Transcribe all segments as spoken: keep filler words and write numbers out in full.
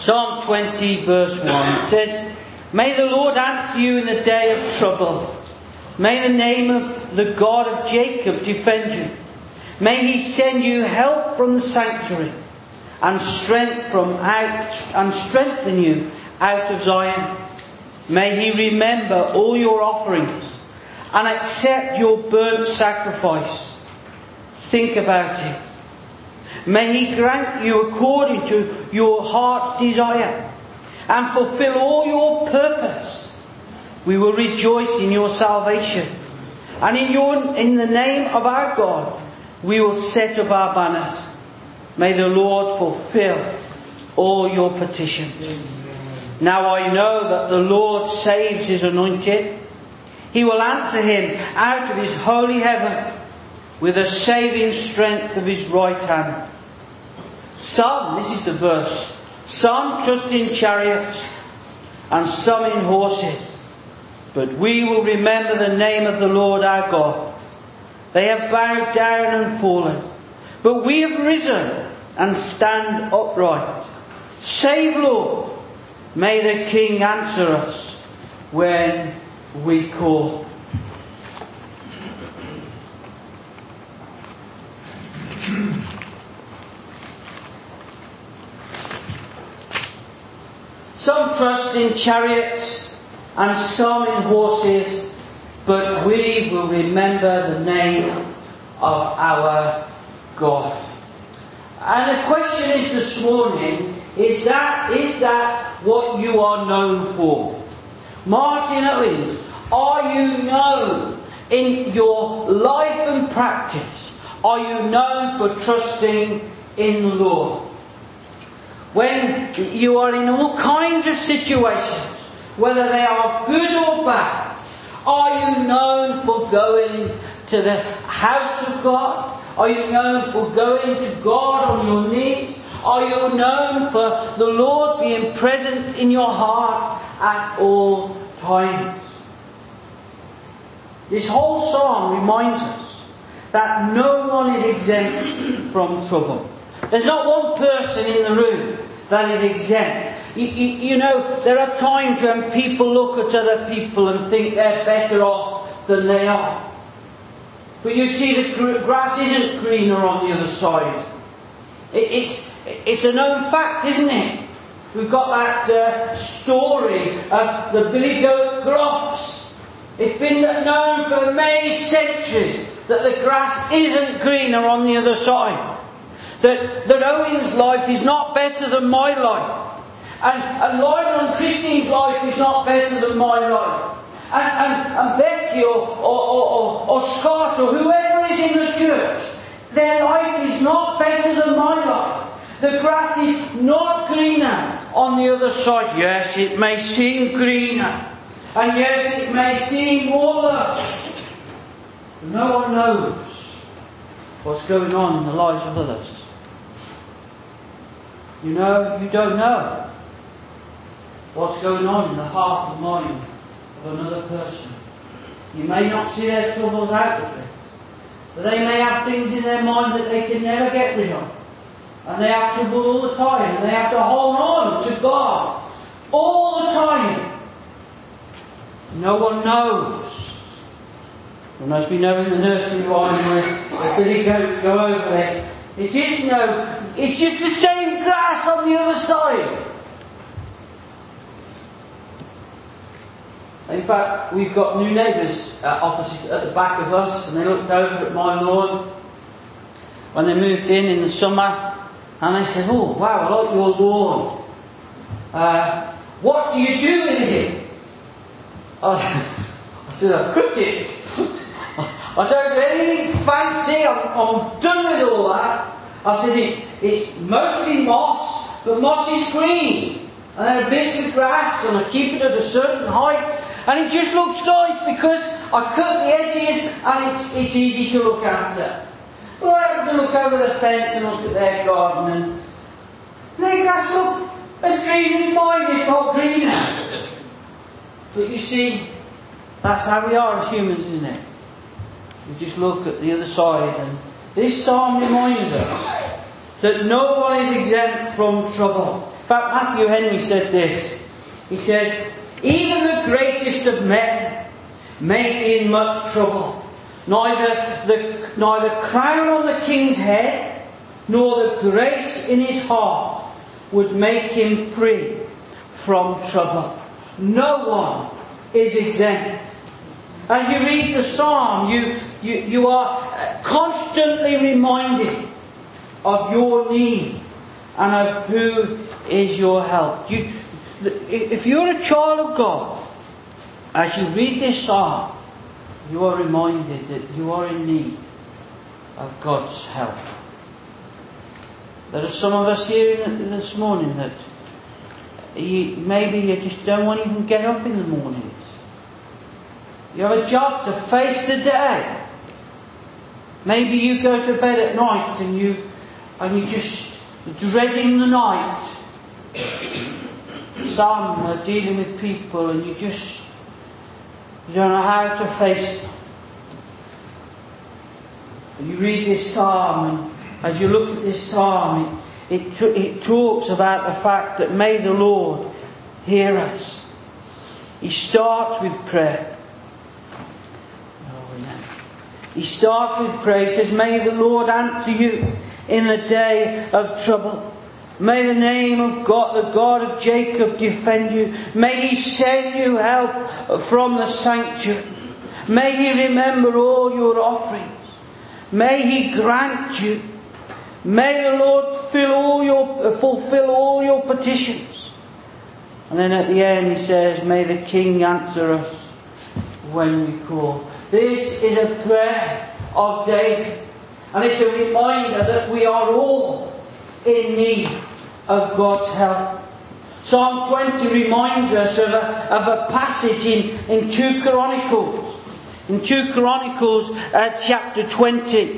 Psalm twenty verse one. It says, "May the Lord answer you in the day of trouble. May the name of the God of Jacob defend you. May He send you help from the sanctuary and strength from out and strengthen you out of Zion. May He remember all your offerings and accept your burnt sacrifice. Think about it. May He grant you according to your heart's desire and fulfill all your purpose. We will rejoice in your salvation, and in your in the name of our God we will set up our banners. May the Lord fulfill all your petitions. Now I know that the Lord saves His anointed. He will answer him out of His holy heaven with the saving strength of His right hand. Some," this is the verse, "some trust in chariots and some in horses. But we will remember the name of the Lord our God. They have bowed down and fallen, but we have risen and stand upright. Save, Lord. May the King answer us when we call." Some trust in chariots and some in horses, but we will remember the name of our God. And the question is this morning, is that, is that what you are known for? Martin Owens, are you known in your life and practice? Are you known for trusting in the Lord? When you are in all kinds of situations, whether they are good or bad, are you known for going to the house of God? Are you known for going to God on your knees? Are you known for the Lord being present in your heart at all times? This whole psalm reminds us that no one is exempt from trouble. There's not one person in the room that is exempt. You, you, you know, there are times when people look at other people and think they're better off than they are. But you see, the grass isn't greener on the other side. It, it's, it's a known fact, isn't it? We've got that uh, story of the billy goat Crofts. It's been known for many centuries that the grass isn't greener on the other side. That, that Owen's life is not better than my life. And, and Lionel and Christine's life is not better than my life. And, and, and Becky or, or, or, or Scott or whoever is in the church, their life is not better than my life. The grass is not greener on the other side. Yes, it may seem greener. And yes, it may seem more lush. But no one knows what's going on in the lives of others. You know, you don't know what's going on in the heart and mind of another person. You may not see their troubles outwardly, but they may have things in their mind that they can never get rid of. And they have trouble all the time, and they have to hold on to God all the time. No one knows. And as we know in the nursery rhyme where the billy goats go over there, it is no, it's just the same grass on the other side. In fact, we've got new neighbours uh, opposite at the back of us, and they looked over at my lawn when they moved in in the summer, and they said, "Oh, wow, I like your lawn. Uh, what do you do with it?" I, I said, "I cut it. I don't do anything fancy. I'm, I'm done with all that." I said, it, "It's mostly moss, but moss is green, and there are bits of grass, and I keep it at a certain height, and it just looks nice because I cut the edges, and it's, it's easy to look after." Well, I have to look over the fence and look at their garden, and their grass look as green as mine, if not greener. But you see, that's how we are as humans, isn't it? We just look at the other side, and this psalm reminds us that no one is exempt from trouble. In fact, Matthew Henry said this. He says, even the greatest of men may be in much trouble. Neither the, neither crown on the king's head, nor the grace in his heart would make him free from trouble. No one is exempt. As you read the psalm, you, you, you are constantly reminded of your need and of who is your help. You, if you're a child of God, as you read this psalm, you are reminded that you are in need of God's help. There are some of us here this morning that you, maybe you just don't want to even get up in the mornings. You have a job to face the day. Maybe you go to bed at night and you and you just dreading the night. Some are dealing with people and you just you don't know how to face them. And you read this psalm, and as you look at this psalm, it, it, it talks about the fact that may the Lord hear us. He starts with prayer. He starts with prayer. He says, may the Lord answer you in the day of trouble. May the name of God, the God of Jacob, defend you. May He send you help from the sanctuary. May He remember all your offerings. May He grant you. May the Lord fill all your, fulfill all your petitions. And then at the end He says, may the King answer us when we call. This is a prayer of David. And it's a reminder that we are all in need of God's help. Psalm twenty reminds us of a, of a passage in, in two Chronicles. In two Chronicles uh, chapter twenty.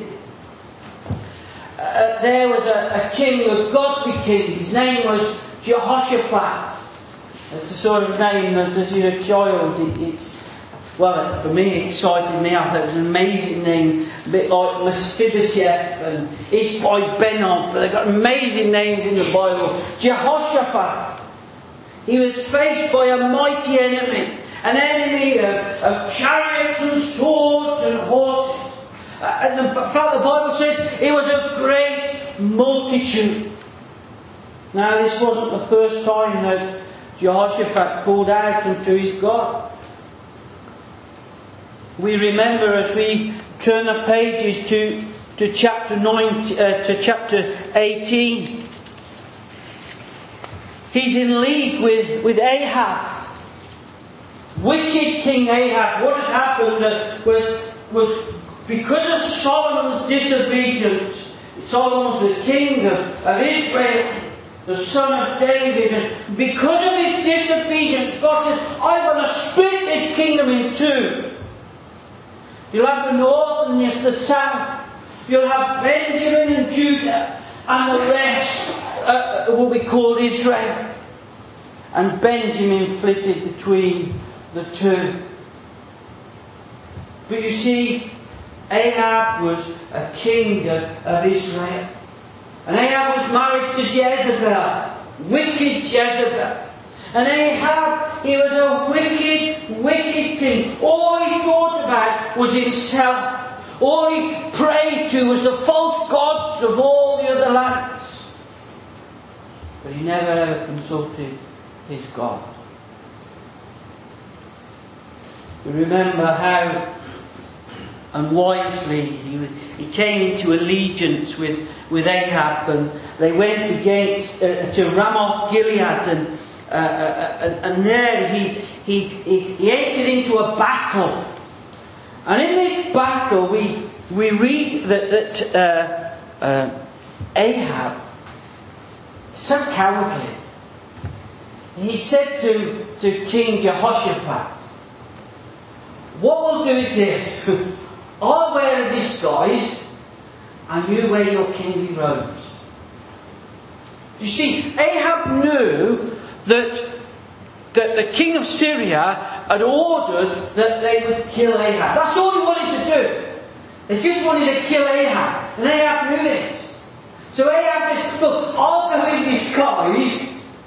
Uh, there was a, a king, a godly king. His name was Jehoshaphat. That's the sort of name that as you're a child, it, it's well, for me, it excited me. I thought it was an amazing name, a bit like Mephibosheth and Ishbai Benob, but they've got amazing names in the Bible. Jehoshaphat, he was faced by a mighty enemy, an enemy of, of chariots and swords and horses. Uh, and the, in fact, the Bible says it was a great multitude. Now, this wasn't the first time that Jehoshaphat called out unto his God. We remember as we turn the pages to to chapter nine, uh, to chapter eighteen. He's in league with with Ahab, wicked King Ahab. What had happened uh, was was because of Solomon's disobedience. Solomon was the king of, of Israel, the son of David, and because of his disobedience, God said, "I'm going to split this kingdom in two. You'll have the north and the south. You'll have Benjamin and Judah, and the rest uh, will be called Israel." And Benjamin flitted between the two. But you see, Ahab was a king of, of Israel. And Ahab was married to Jezebel, wicked Jezebel. And Ahab, he was a wicked, wicked king. All he thought about was himself. All he prayed to was the false gods of all the other lands. But he never ever consulted his God. You remember how unwisely he, he came into allegiance with, with Ahab, and they went against uh, to Ramoth Gilead, and Uh, uh, and there he, he, he, he entered into a battle. And in this battle we, we read that, that uh, uh, Ahab, so cowardly, he said to, to King Jehoshaphat, "What we'll do is this, I'll wear a disguise and you wear your kingly robes." You see, Ahab knew that, that the king of Syria had ordered that they would kill Ahab. That's all he wanted to do. They just wanted to kill Ahab. And Ahab knew this. So Ahab says, "Look, I'll go in disguise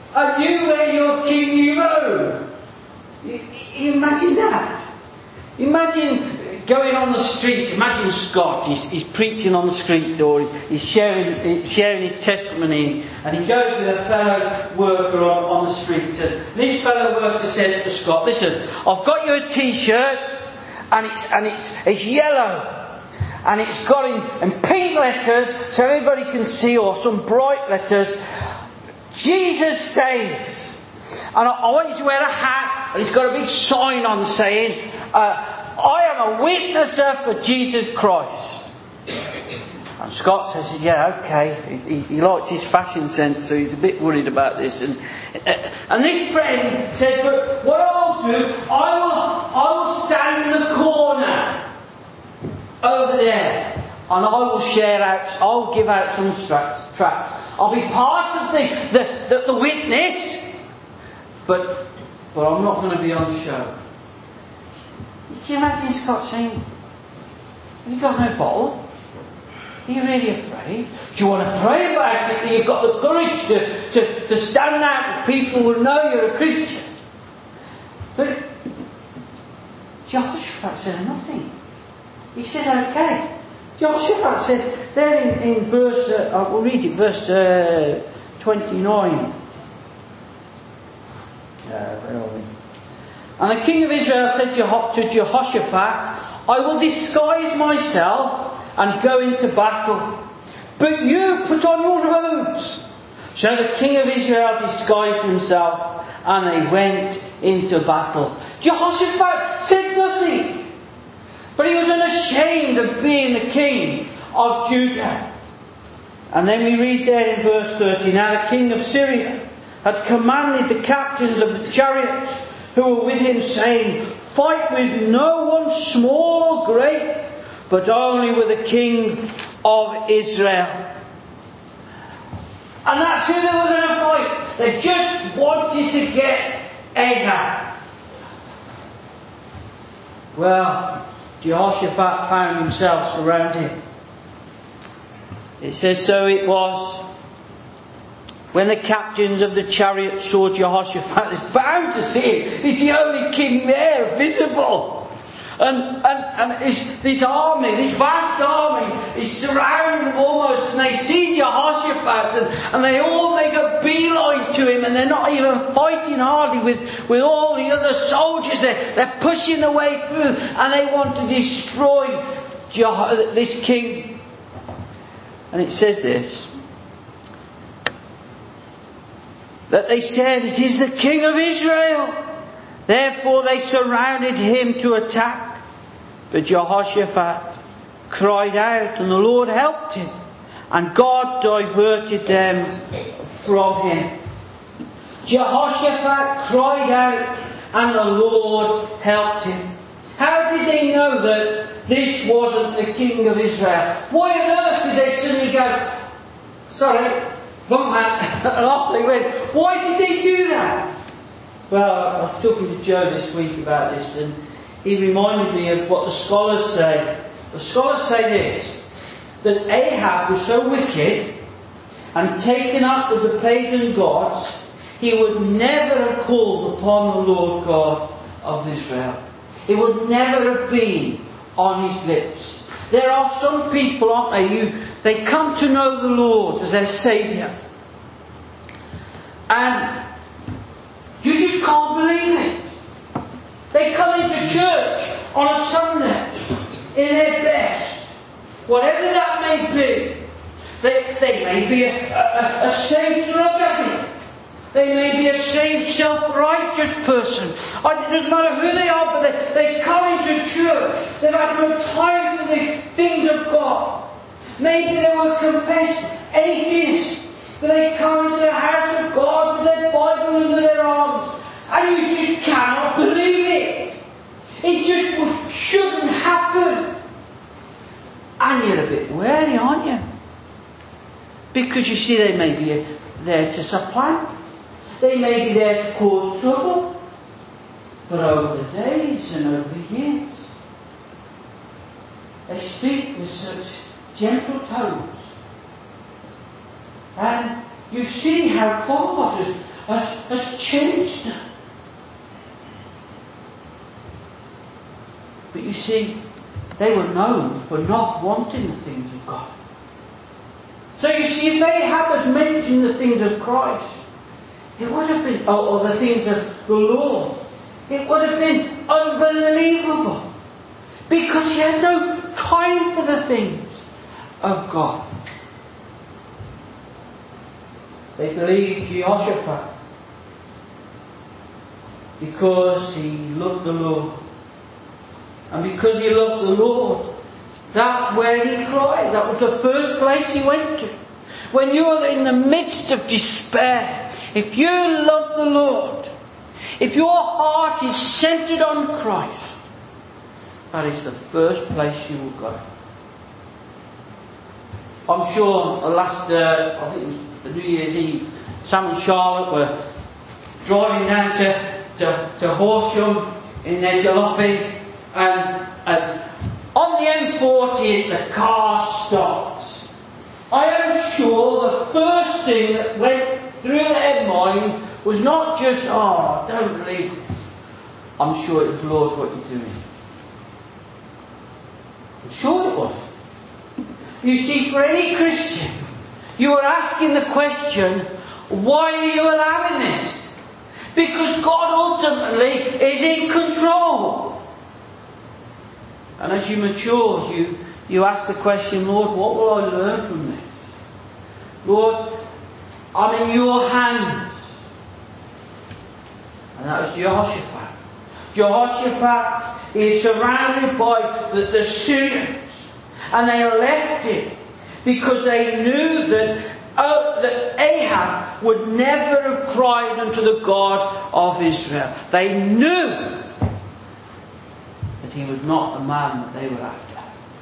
And you wear your kingly robe. You, you imagine that? Imagine going on the street. Imagine Scott. He's, he's preaching on the street door. He's sharing, sharing his testimony. And he goes with a fellow worker on, on the street. And this fellow worker says to Scott, listen, I've got you a t-shirt. And it's, and it's, it's yellow. And it's got in, in pink letters so everybody can see, or some bright letters, Jesus saves. And I, I want you to wear a hat, and it's got a big sign on saying, uh, I am a witnesser for Jesus Christ. And Scott says, yeah, okay. He, he likes his fashion sense, so he's a bit worried about this. And uh, and this friend says, but what I'll do, I will, I will stand in the corner over there, and I will share out, I'll give out some tracts. tracts. I'll be part of the, the, the, the witness, but but I'm not going to be on show. Can you imagine Scott saying, have you got no bottle? Are you really afraid? Do you want to pray about it? You've got the courage to, to, to stand out and people will know you're a Christian. But Jehoshaphat said nothing. He said, okay. Jehoshaphat says, there in, in verse, uh, I will read it, verse uh, twenty-nine. Uh, where are we? And the king of Israel said to Jehoshaphat, I will disguise myself and go into battle. But you put on your robes. So the king of Israel disguised himself and they went into battle. Jehoshaphat said nothing. But he was unashamed of being the king of Judah. And then we read there in verse thirty, now the king of Syria had commanded the captains of the chariots who were with him, saying, fight with no one small or great, but only with the king of Israel. And that's who they were going to fight. They just wanted to get Ahab. Well, Jehoshaphat found himself surrounded. It says, so it was when the captains of the chariots saw Jehoshaphat, it's bound to see him. He's the only king there, visible. And, and, and his, this army, this vast army, is surrounding them almost, and they see Jehoshaphat, and, and they all make a beeline to him, and they're not even fighting hardly with, with all the other soldiers. They're, they're pushing their way through, and they want to destroy Jeho- this king. And it says this, that they said, it is the king of Israel. Therefore they surrounded him to attack. But Jehoshaphat cried out, and the Lord helped him. And God diverted them from him. Jehoshaphat cried out, and the Lord helped him. How did they know that this wasn't the king of Israel? Why on earth did they suddenly go, sorry, wrong man, and off they went? Why did they do that? Well, I was talking to Joe this week about this, and he reminded me of what the scholars say. The scholars say this, that Ahab was so wicked and taken up with the pagan gods, he would never have called upon the Lord God of Israel. It would never have been on his lips. There are some people, aren't they, who they come to know the Lord as their Saviour. And you just can't believe it. They come into church on a Sunday in their best, whatever that may be. They, they may be a, a, a saved drug addict. They may be a saved self-righteous person. It doesn't matter who they are, but they, they come into church. They've had no time for the things of God. Maybe they were confessed atheists, but they come into the house of God with their Bible under their arms. And you just cannot believe it. It just shouldn't happen. And you're a bit wary, aren't you? Because you see, they may be there to supplant. They may be there to cause trouble. But over the days and over the years, they speak with such gentle tones. And you see how God has, has, has changed them. But you see, they were known for not wanting the things of God. So you see, if they hadn't mentioned the things of Christ, it would have been, or, or the things of the Lord, it would have been unbelievable. Because he had no time for the things of God. They believed Jehoshaphat because he loved the Lord. And because he loved the Lord, that's where he cried. That was the first place he went to. When you're in the midst of despair, if you love the Lord, if your heart is centered on Christ, that is the first place you will go. I'm sure last, uh, I think it was New Year's Eve, Sam and Charlotte were driving down to, to, to Horsham in their jalopy, and, and on the M forty the car stops. I am sure the first thing that went through their mind was not just, oh, don't believe this. I'm sure it was, Lord, what you're doing. I'm sure it was. You see, for any Christian, you are asking the question, why are you allowing this? Because God ultimately is in control. And as you mature, you, you ask the question, Lord, what will I learn from this? Lord, I'm in your hands. And that was Jehoshaphat. Jehoshaphat is surrounded by the, the Syrians. And they left him because they knew that, uh, that Ahab would never have cried unto the God of Israel. They knew that he was not the man that they were after.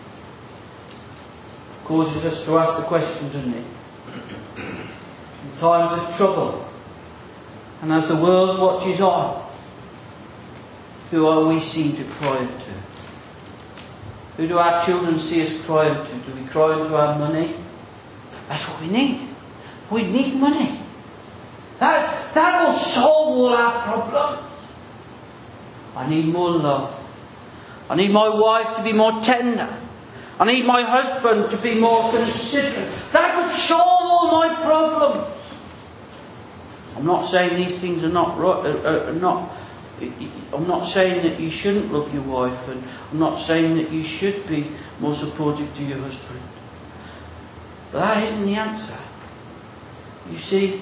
It causes us to ask the question, doesn't it? In times of trouble, and as the world watches on, who are we seen to cry unto? Who do our children see us cry unto? Do we cry unto our money? That's what we need. We need money. That, that will solve all our problems. I need more love. I need my wife to be more tender. I need my husband to be more considerate. That would solve all my problems. I'm not saying these things are not right, are, are not. I'm not saying that you shouldn't love your wife, and I'm not saying that you should be more supportive to your husband. But that isn't the answer. You see,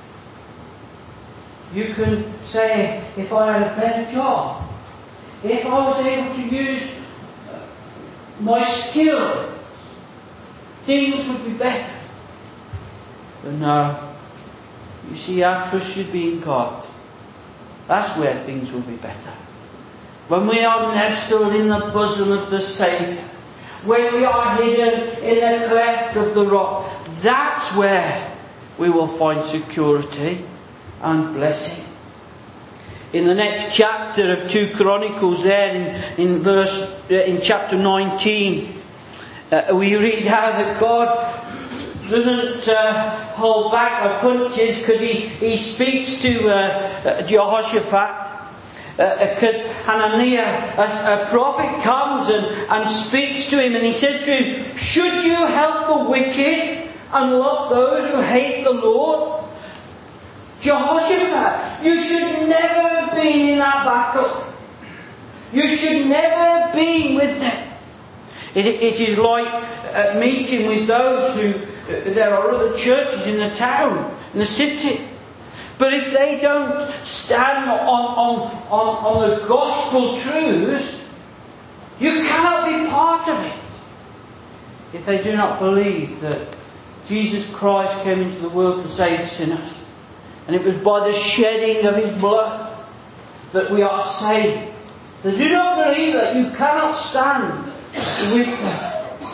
you can say, if I had a better job, if I was able to use my skill, things would be better. But no, you see, our trust should be in God. That's where things will be better. When we are nestled in the bosom of the Saviour, when we are hidden in the cleft of the rock, that's where we will find security and blessing. In the next chapter of two Chronicles, there in, in verse in chapter nineteen, uh, we read how that God doesn't uh, hold back or punches, because he, he speaks to uh, uh, Jehoshaphat, because uh, Hananiah, a, a prophet, comes and, and speaks to him, and he says to him, should you help the wicked and love those who hate the Lord? Jehoshaphat, you should never have been in that battle. You should never have been with them. It, it is like uh, meeting with those who there are other churches in the town, in the city. But if they don't stand on, on, on, on the gospel truths, you cannot be part of it. If they do not believe that Jesus Christ came into the world to save sinners, and it was by the shedding of His blood that we are saved, they do not believe that, you cannot stand with them.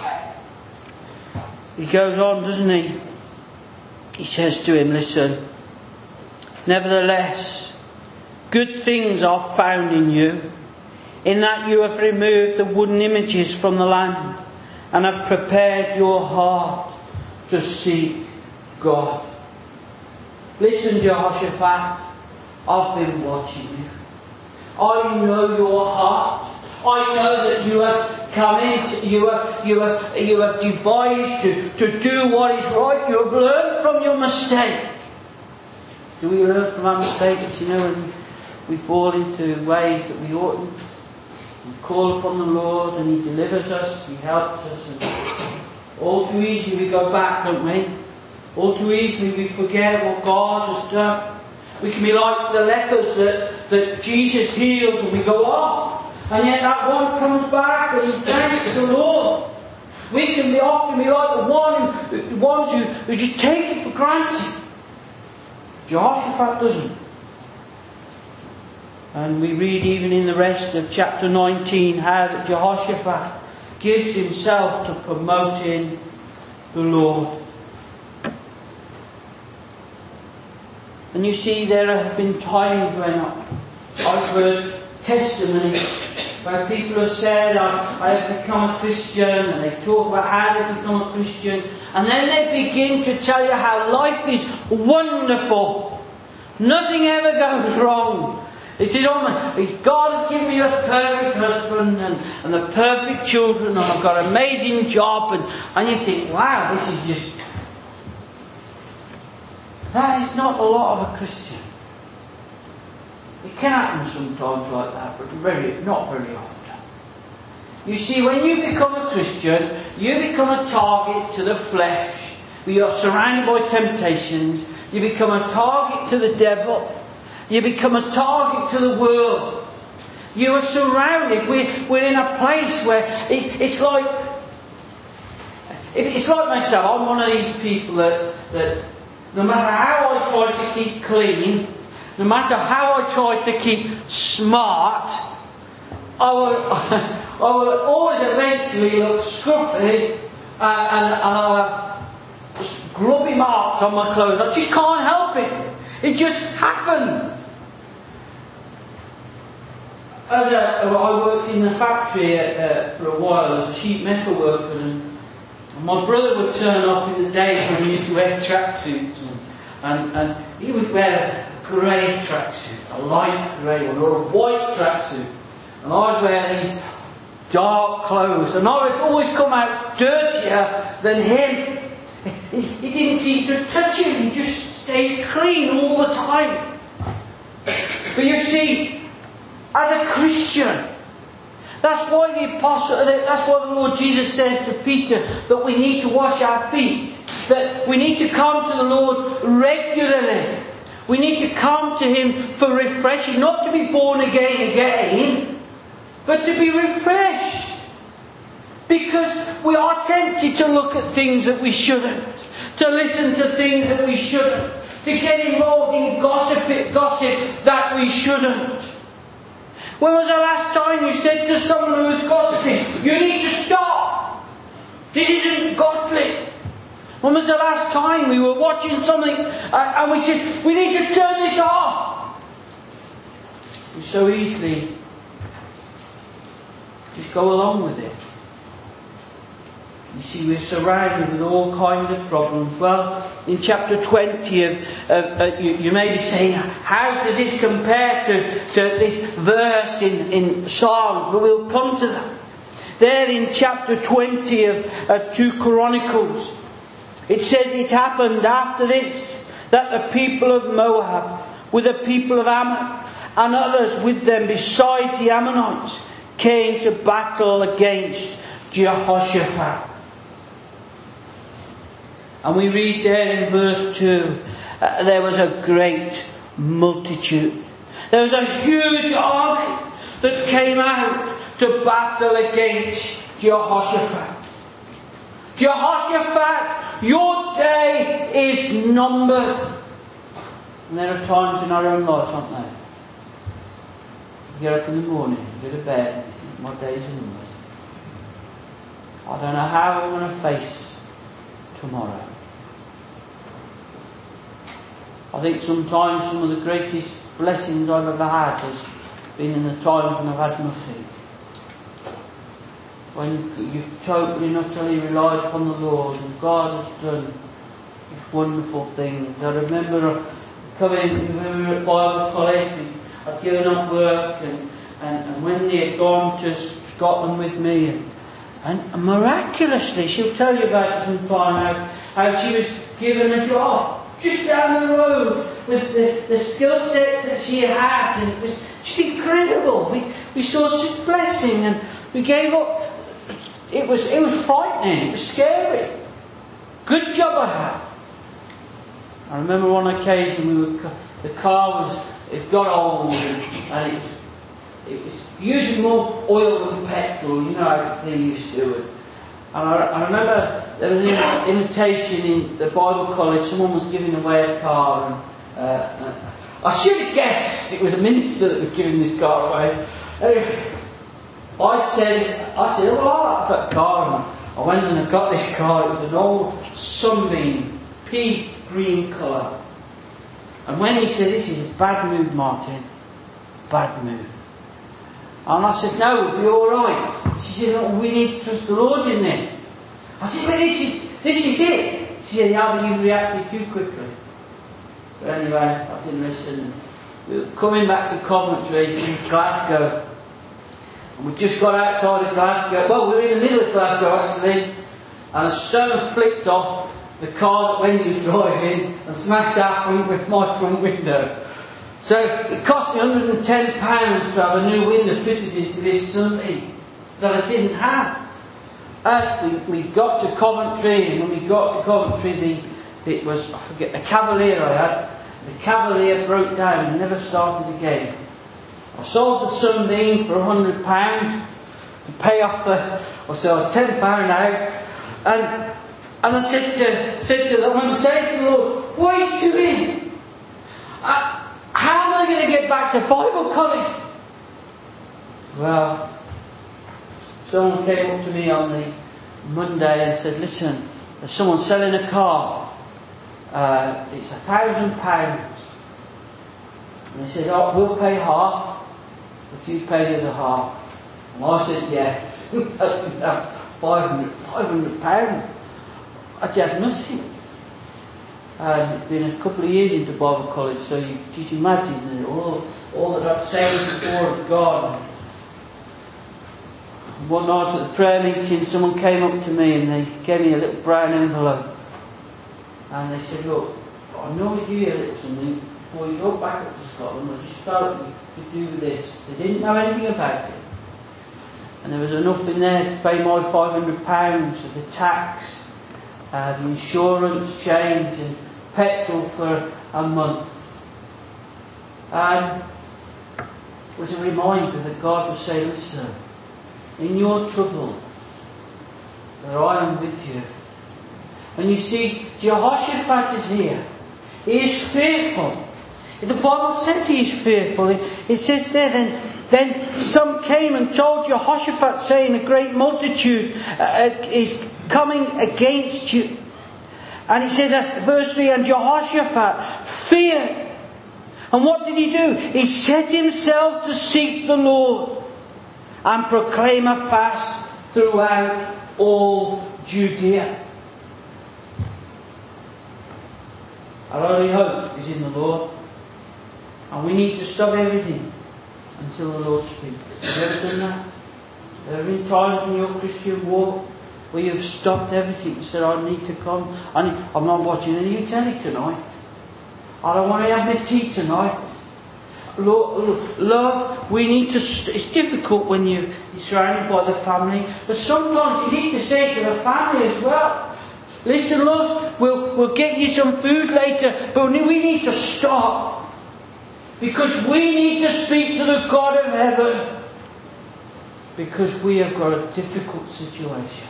He goes on, doesn't he? He says to him, listen, nevertheless, good things are found in you, in that you have removed the wooden images from the land, and have prepared your heart to seek God. Listen, Jehoshaphat, I've been watching you. I know your heart. I know that you have come in, you have, you have, you have devised to, to do what is right. You have learned from your mistake. Do we learn from our mistakes, you know, when we fall into ways that we oughtn't? We call upon the Lord and He delivers us, He helps us. And all too easily we go back, don't we? All too easily we forget what God has done. We can be like the lepers that, that Jesus healed and we go off. And yet that one comes back and he thanks the Lord. We can be often be like the one who, the ones who, who just take it for granted. Jehoshaphat doesn't. And we read even in the rest of chapter nineteen how that Jehoshaphat gives himself to promoting the Lord. And you see, there have been times when I've heard testimonies where people have said, I, I have become a Christian, and they talk about how they become a Christian, and then they begin to tell you how life is wonderful. Nothing ever goes wrong. They say, oh my, God has given me a perfect husband and, and the perfect children, and I've got an amazing job, and, and you think, wow, this is just... That is not a lot of a Christian. It can happen sometimes like that, but very, not very often. You see, when you become a Christian, you become a target to the flesh. You are surrounded by temptations. You become a target to the devil. You become a target to the world. You are surrounded. We're, we're in a place where it, it's like... It, it's like myself. I'm one of these people that... that no matter how I try to keep clean, no matter how I try to keep smart, I will, I will always eventually look scruffy and, and, and I'll have grubby marks on my clothes. I just can't help it. It just happens. As a, I worked in the factory uh, for a while as a sheet metal worker, and my brother would turn up in the days when we used to wear tracksuits, and, and, and he would wear a grey tracksuit, a light grey one, or a white tracksuit. And I'd wear these dark clothes, and I would always come out dirtier than him. He, he didn't seem to touch him, he just stays clean all the time. But you see, as a Christian, that's why the apostle, that's why the Lord Jesus says to Peter that we need to wash our feet. That we need to come to the Lord regularly. We need to come to Him for refreshing. Not to be born again again, but to be refreshed. Because we are tempted to look at things that we shouldn't. To listen to things that we shouldn't. To get involved in gossip, gossip that we shouldn't. When was the last time you said to someone who was gossiping, you need to stop? This isn't godly. When was the last time we were watching something and we said, we need to turn this off? We so easily just go along with it. You see, we're surrounded with all kinds of problems. Well, in chapter twenty of, uh, uh, you, you may be saying, how does this compare to, to this verse in, in Psalms? But we'll come to that. There in chapter twenty of, of two Chronicles, it says it happened after this, that the people of Moab, with the people of Ammon, and others with them besides the Ammonites, came to battle against Jehoshaphat. And we read there in verse two, uh, there was a great multitude. There was a huge army that came out to battle against Jehoshaphat. Jehoshaphat, your day is numbered. And there are times in our own lives, aren't there? You get up in the morning, you go to bed, and you think, my day's numbered. I don't know how I'm going to face tomorrow. I think sometimes some of the greatest blessings I've ever had has been in the times when I've had nothing. When you've totally and utterly relied upon the Lord and God has done these wonderful things. I remember come in when we were at Bible college, and I'd given up work, and, and, and Wendy had gone to Scotland with me, and, and miraculously, she'll tell you about it sometime, how, how she was given a job just down the road with the, the skill sets that she had, and it was just incredible. We we saw such blessing, and we gave up. It was it was frightening. It was scary. Good job I had. I remember on occasion we were the car was it got old, and, and it was it was using more oil than petrol. You know how they used to do it. And I, I remember there was an invitation in the Bible college. Someone was giving away a car, and uh, I should have guessed it was a minister that was giving this car away. Anyway, I said, I said, well, I like that car. And I went and I got this car. It was an old Sunbeam, pea green colour. And when he said, "This is a bad mood, Martin, bad mood," and I said, "No, we'll be all right." She said, "Oh, we need to trust the Lord in this." I said, "Well, this is, this is it." She said, "Yeah, but you've reacted too quickly." But anyway, I didn't listen. We were coming back to Coventry from Glasgow. And we just got outside of Glasgow. Well, we were in the middle of Glasgow, actually. And a stone flicked off the car that Wendy was driving and smashed our front with my front window. So it cost me one hundred and ten pounds to have a new window fitted into this Sunday that I didn't have. And we, we got to Coventry, and when we got to Coventry, the, it was, I forget, a Cavalier I had. The Cavalier broke down and never started again. I sold the Sunbeam for one hundred pounds to pay off the, or so I was ten pounds out. And, and I said to, said to them, I'm saying to the Lord, "What are you doing? Uh, how am I going to get back to Bible college?" Well, someone came up to me on the Monday and said, "Listen, there's someone selling a car. Uh, it's a thousand pounds." And they said, "Oh, we'll pay half if you pay the other half." And I said, "Yeah." five hundred, five hundred pounds. I had nothing. And it'd been a couple of years into Bible college, so you just imagine all, all that I'd saved before of God. One night at the prayer meeting, someone came up to me and they gave me a little brown envelope. And they said, "Look, I know you do a little something before you go back up to Scotland. I just felt you could do this." They didn't know anything about it. And there was enough in there to pay my five hundred pounds of the tax, uh, the insurance change, and petrol for a month. And it was a reminder that God was saying, "Listen, in your trouble, that I am with you." And you see, Jehoshaphat is here. He is fearful. The Bible says he is fearful. It, it says there, then, then some came and told Jehoshaphat, saying, "A great multitude uh, is coming against you." And it says, uh, verse three, "And Jehoshaphat feared." And what did he do? He set himself to seek the Lord and proclaim a fast throughout all Judea. Our only hope is in the Lord. And we need to stop everything until the Lord speaks. Have you ever done that? There have been times in your Christian walk where you've stopped everything and said, "I need to come. I need, I'm not watching any telly tonight. I don't want to have my tea tonight." Love, we need to, it's difficult when you're surrounded by the family, but sometimes you need to say to the family as well, "Listen, love, we'll, we'll get you some food later, but we need to stop. Because we need to speak to the God of heaven. Because we have got a difficult situation."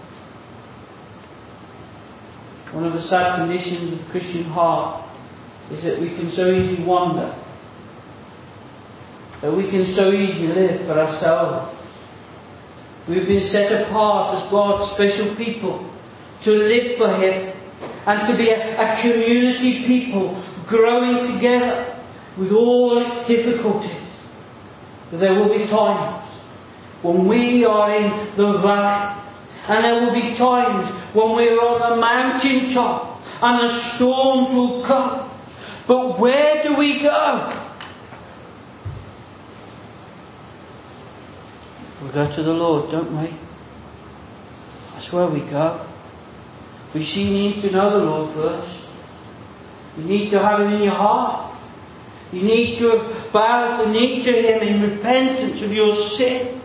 One of the sad conditions of the Christian heart is that we can so easily wander. That we can so easily live for ourselves. We've been set apart as God's special people to live for Him and to be a, a community people growing together with all its difficulties. But there will be times when we are in the valley, and there will be times when we are on the mountain top and the storms will come. But where do we go? We go to the Lord, don't we? That's where we go. We see you need to know the Lord first. You need to have Him in your heart. You need to have bowed the knee to Him in repentance of your sin.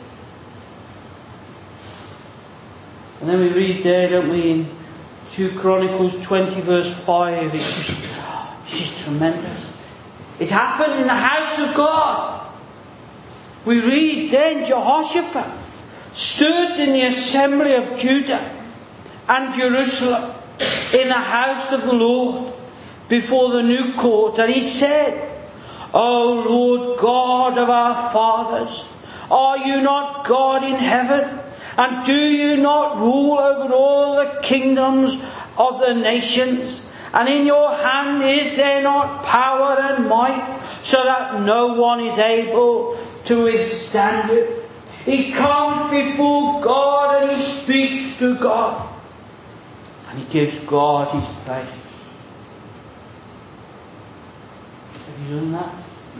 And then we read there, don't we, in Second Chronicles twenty verse five, it's just, it's just tremendous. It happened in the house of God. We read then Jehoshaphat stood in the assembly of Judah and Jerusalem in the house of the Lord before the new court, and he said, O Lord God of our fathers, are you not God in heaven? And do you not rule over all the kingdoms of the nations? And in your hand is there not power and might, so that no one is able to withstand it? He comes before God and he speaks to God. And he gives God his place. Have you done that?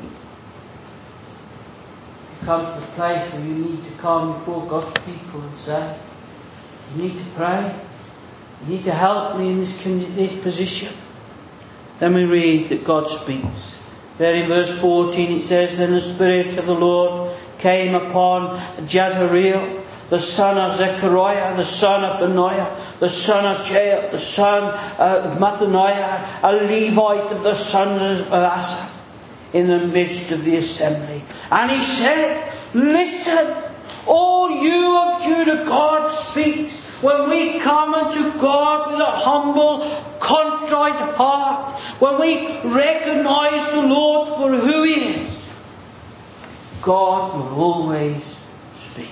You come to the place where you need to come before God's people and say, you need to pray. You need to help me in this, this position. Then we read that God speaks. There in verse fourteen it says, Then the Spirit of the Lord came upon Jezreel, the son of Zechariah, the son of Benaiah, the son of Jael, the son of Mattaniah, a Levite of the sons of Asaph, in the midst of the assembly. And he said, Listen, all you of Judah, God speaks. When we come unto God with a humble, contrite heart, when we recognize the Lord for who He is, God will always speak.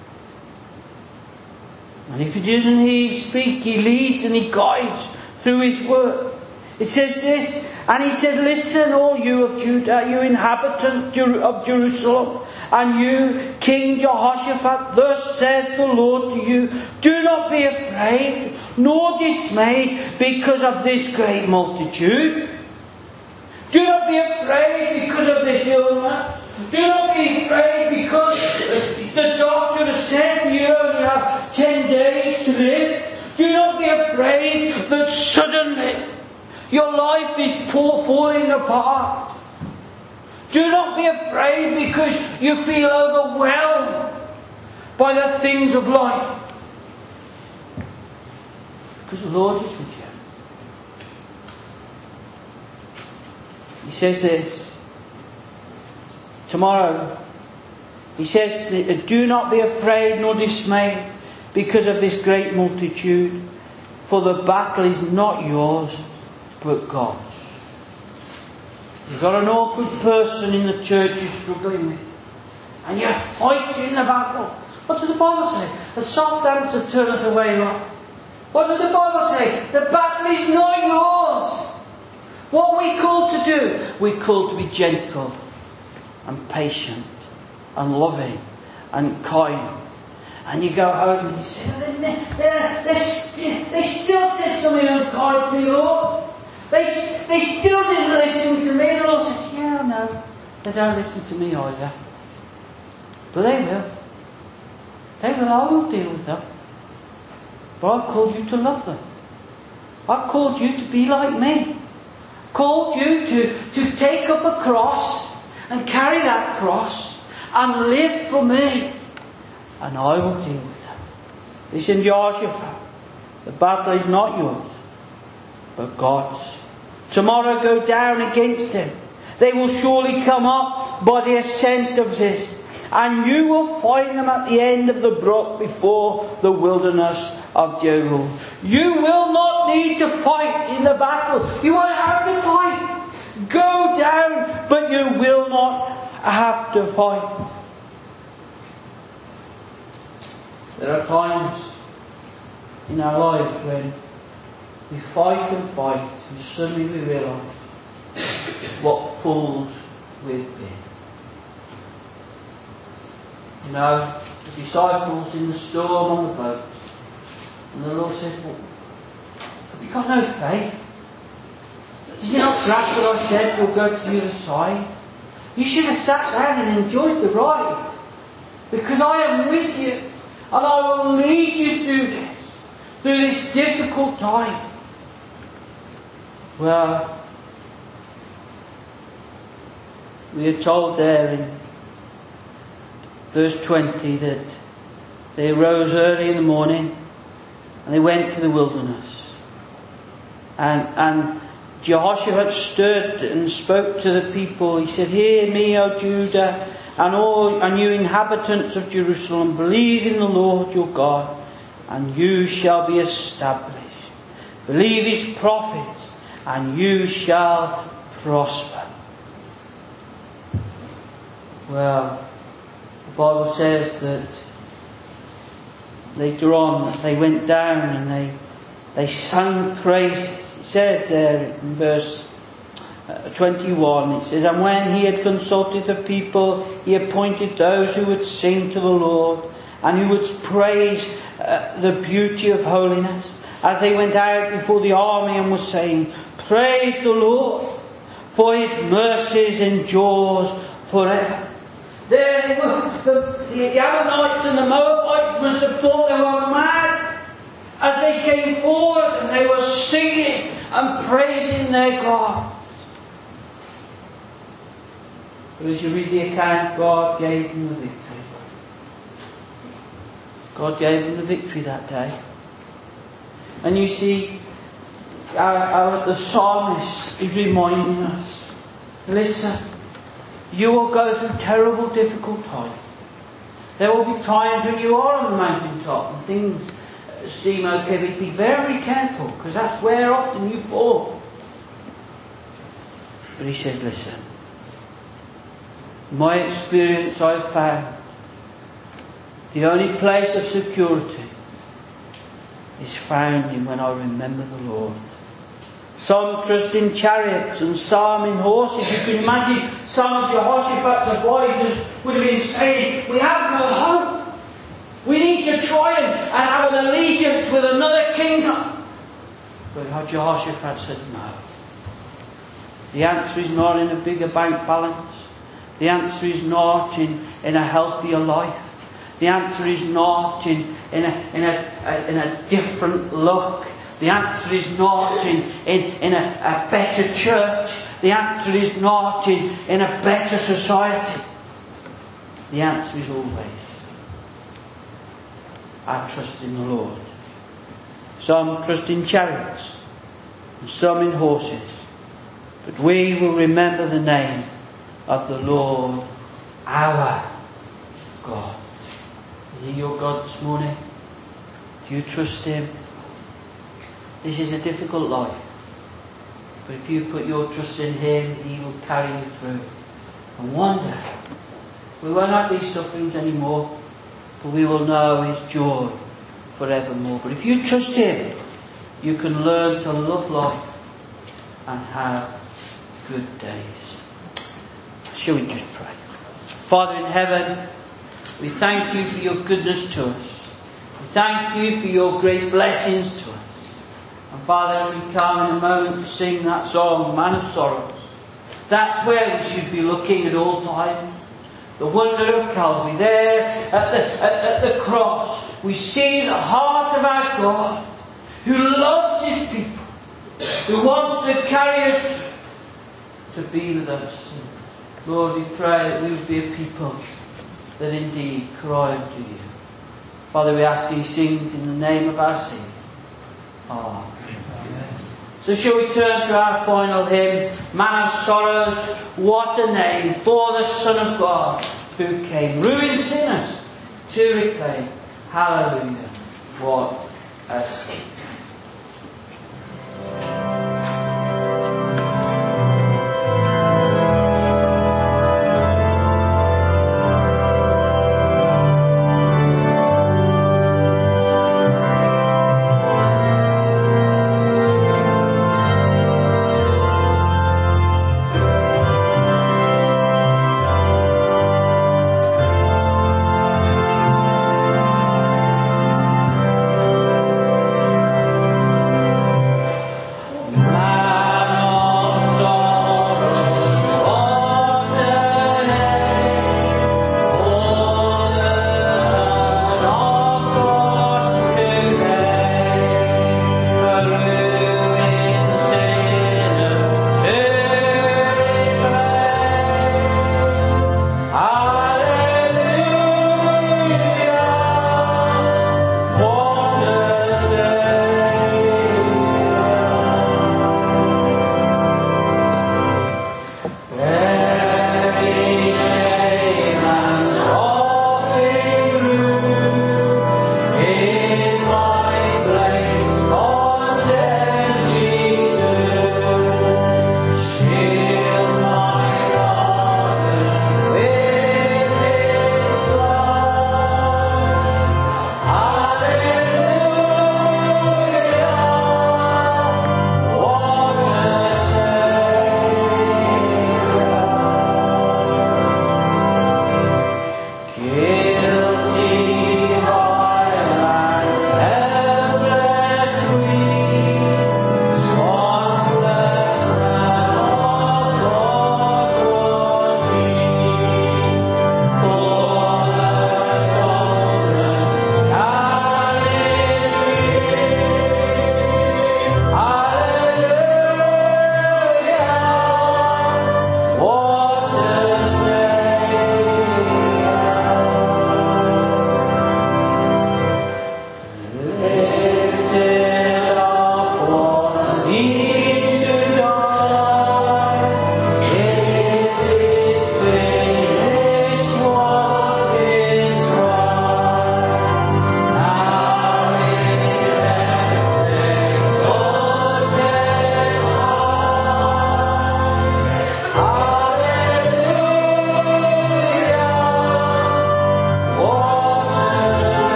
And if He doesn't He speak, He leads and He guides through His word. It says this, and He said, Listen, all you of Judah, you inhabitants of Jerusalem, and you, King Jehoshaphat, thus says the Lord to you, do not be afraid, nor dismayed because of this great multitude. Do not be afraid because of this illness. Do not be afraid because the doctor has said you only have ten days to live. Do not be afraid that suddenly your life is poor, falling apart. Do not be afraid because you feel overwhelmed by the things of life. Because the Lord is with you. He says this. Tomorrow, He says, do not be afraid nor dismayed because of this great multitude. For the battle is not yours, but God's. You've got an awkward person in the church you're struggling with. And you're fighting the battle. What does the Bible say? A soft answer turneth away wrath. What does the Bible say? The battle is not yours. What are we called to do? We're called to be gentle and patient and loving and kind. And you go home and you say, they, they, they, they still said something unkind to me, Lord. They, they still didn't listen to me. The Lord said, yeah, I know. They don't listen to me either. But they will. They will. I will deal with them. But I've called you to love them. I've called you to be like me. I've called you to, to take up a cross and carry that cross and live for me. And I will deal with them. Listen, Jehoshaphat, the battle is not yours, but God's. Tomorrow go down against them. They will surely come up by the ascent of this. And you will find them at the end of the brook before the wilderness of Jeruel. You will not need to fight in the battle. You won't have to fight. Go down, but you will not have to fight. There are times in our lives when we fight and fight and suddenly we realise what fools we've been. You know, the disciples in the storm on the boat, and the Lord said, well, have you got no faith? Did you not grasp what I said? We'll go to the other side. You should have sat down and enjoyed the ride. Because I am with you. And I will lead you through this. Through this difficult time. Well, we are told there in verse twenty that they arose early in the morning and they went to the wilderness. And, and Jehoshaphat stood and spoke to the people. He said, "Hear me, O Judah, and all and you inhabitants of Jerusalem, believe in the Lord your God, and you shall be established. Believe his prophets, and you shall prosper." Well, the Bible says that later on they went down and they they sang praises. It says there in verse twenty-one, it says, "And when he had consulted the people, he appointed those who would sing to the Lord and who would praise uh, the beauty of holiness, as they went out before the army and were saying, 'Praise the Lord, for his mercies endures forever.'" There they were, the, the Ammonites and the Moabites must have thought they were mad as they came forward and they were singing and praising their God. But as you read the account, God gave them the victory. God gave them the victory that day. And you see, our, our, the psalmist is reminding us, listen, you will go through terrible, difficult times. There will be times when you are on the mountaintop and things seem okay, but be very careful, because that's where often you fall. But he says, listen, in my experience I've found the only place of security is found in when I remember the Lord. Some trust in chariots and some in horses. You can imagine some of Jehoshaphat's advisors would have been saying, "We have no hope. We need to try and, and have an allegiance with another kingdom." But Jehoshaphat said no. The answer is not in a bigger bank balance. The answer is not in, in a healthier life. The answer is not in, in, a, in, a, a, in a different look. The answer is not in, in, in a, a better church. The answer is not in, in a better society. The answer is always, I trust in the Lord. Some trust in chariots and some in horses. But we will remember the name of the Lord our God. Is he your God this morning? Do you trust him? This is a difficult life. But if you put your trust in him, he will carry you through. And one day, we won't have these sufferings anymore, but we will know his joy forevermore. But if you trust him, you can learn to love life and have good days. Shall we just pray? Father in heaven, we thank you for your goodness to us. We thank you for your great blessings to us. And Father, we come in a moment to sing that song, Man of Sorrows. That's where we should be looking at all times. The wonder of Calvary. There at the, at, at the cross, we see the heart of our God, who loves his people, who wants to carry us to be with us. Lord, we pray that we would be a people that indeed cry unto you. Father, we ask these things in the name of our Saviour. Amen. So shall we turn to our final hymn, Man of Sorrows, what a name for the Son of God, who came ruined sinners to reclaim. Hallelujah. What a Saviour.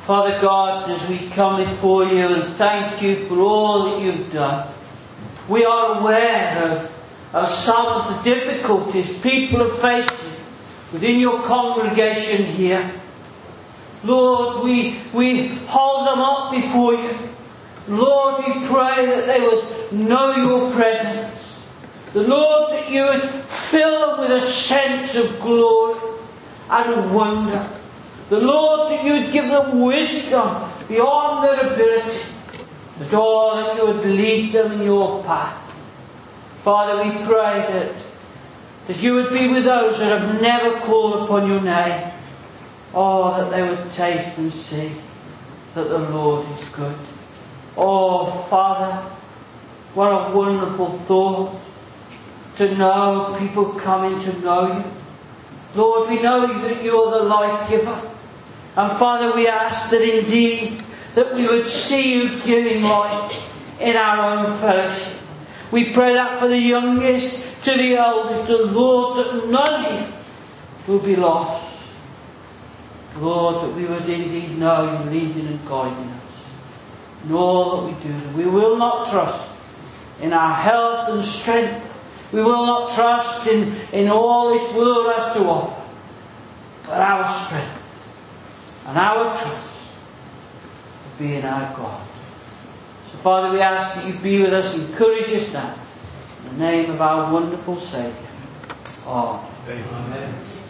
Father God, as we come before you and thank you for all that you've done, we are aware of, of some of the difficulties people are facing within your congregation here. Lord, we, we hold them up before you. Lord, we pray that they would know your presence. The Lord, that you would fill them with a sense of glory and wonder. The Lord, that you would give them wisdom beyond their ability. The Lord, that you would lead them in your path. Father, we pray that, that you would be with those that have never called upon your name. Oh, that they would taste and see that the Lord is good. Oh, Father, what a wonderful thought to know people coming to know you. Lord, we know that you're the life giver. And Father, we ask that indeed that we would see you giving life in our own fellowship. We pray that for the youngest to the eldest, the Lord, that none will be lost. Lord, that we would indeed know you leading and guiding us in all that we do. We will not trust in our health and strength. We will not trust in, in all this world has to offer. But our strength and our trust will be in our God. So Father, we ask that you be with us, encourage us now. In the name of our wonderful Saviour. Amen. Amen.